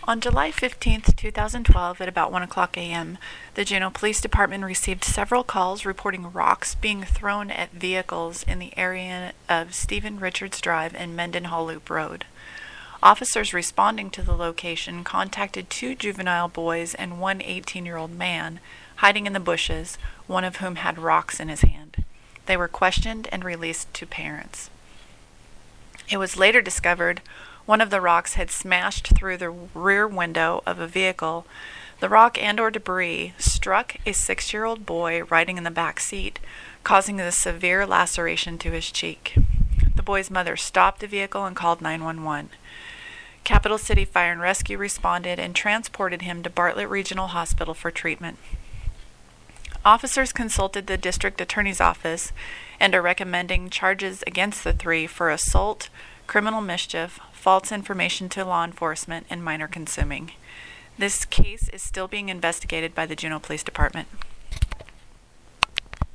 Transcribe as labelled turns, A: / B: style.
A: On July 15, 2012, at about 1 o'clock a.m., the Juneau Police Department received several calls reporting rocks being thrown at vehicles in the area of Stephen Richards Drive and Mendenhall Loop Road. Officers responding to the location contacted 2 juvenile boys and one 18-year-old man hiding in the bushes, one of whom had rocks in his hand. They were questioned and released to parents. It was later discovered one of the rocks had smashed through the rear window of a vehicle. The rock and/or debris struck a 6-year-old boy riding in the back seat, causing a severe laceration to his cheek. The boy's mother stopped the vehicle and called 911. Capital City Fire and Rescue responded and transported him to Bartlett Regional Hospital for treatment. Officers consulted the district attorney's office and are recommending charges against the 3 for assault, criminal mischief, false information to law enforcement, and minor consuming. This case is still being investigated by the Juneau Police Department.